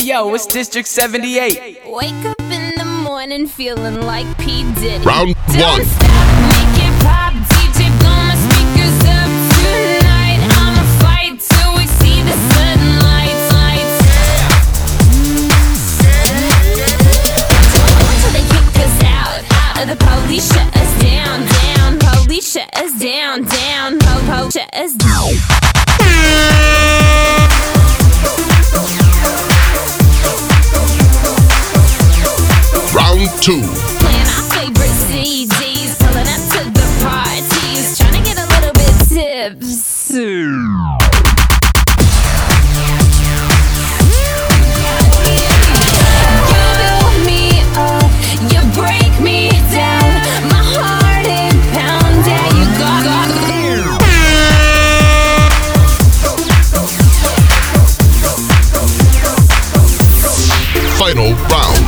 yo, it's District 78. Wake up in the morning feeling like P. Diddy. Round Don't one. stop, make it pop, DJ blow my speakers up tonight. I'ma fight till we see the sunlight. Till they kick us out of the police, shut us down. Police shut us down. Po shut us down. Round two. Playing our favorite CDs, pulling up to the parties, trying to get a little bit tipsy. You build me up, you break me down, my heart it pounds, yeah, you got Final round.